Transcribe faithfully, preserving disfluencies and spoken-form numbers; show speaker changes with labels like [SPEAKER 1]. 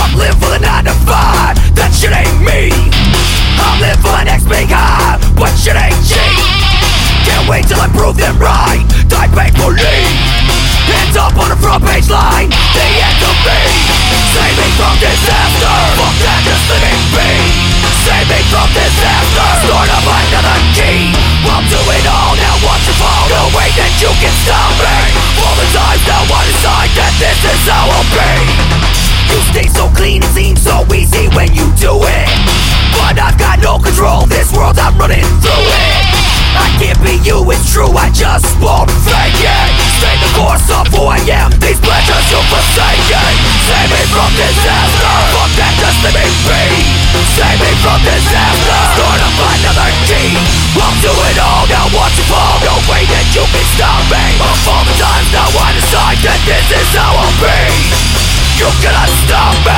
[SPEAKER 1] I'm living for the nine to five, that shit ain't me. I'm living for the next big high, but shit ain't cheap. Can't wait till I prove them right, die painfully. Hands up on the front page line, the end of me. Save me from disaster, fuck that, just let me be. Save me from disaster, start up another key. I'm doing all, now watch it fall. No way that you can stop me. All the times now I decide that this is how I'll be. You stay so clean, it seems so easy when you do it. But I've got no control, this world I'm running through it. I can't be you, it's true, I just won't fake it. Stay the course of who I am, these pleasures you're forsaken. Save me from disaster, fuck that, just let me be. Save me from disaster, start up another key. I'll do it all, now watch it fall. No way that you can stop me. Of all the times now I decide that this is how I'll be. You cannot stop me.